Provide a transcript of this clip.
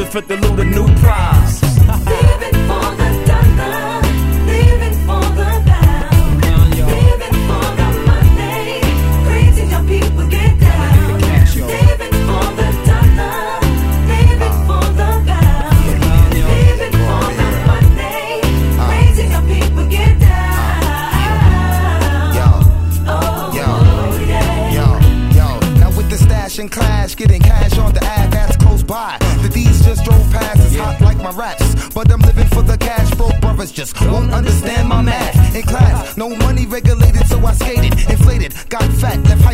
exclusive at the loot, a new prize. Living for the dollar, living for the pound, living for the money, crazy young people get down. Living for the dollar, living for the pound, living for the money, crazy young people get down. Stash and clash, getting cash on the ad that's close by. The D's just drove past, it's hot like my raps. But I'm living for the cash, broke brothers just won't understand my math. In class, no money regulated, so I skated, inflated, got fat, left